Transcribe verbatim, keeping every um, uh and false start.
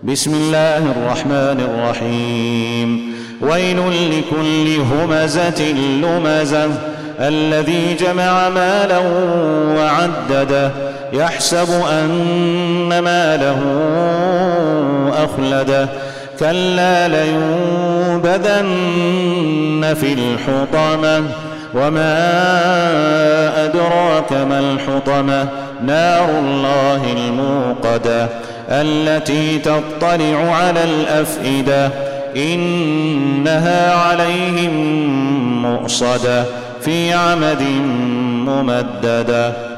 بسم الله الرحمن الرحيم ويل لكل همزة لمزة الذي جمع مالا وعدده يحسب أن ماله أخلده كلا لينبذن في الحطمة وما أدراك ما الحطمة نار الله الموقدة التي تطلع على الأفئدة إنها عليهم مؤصدة في عمد ممددة.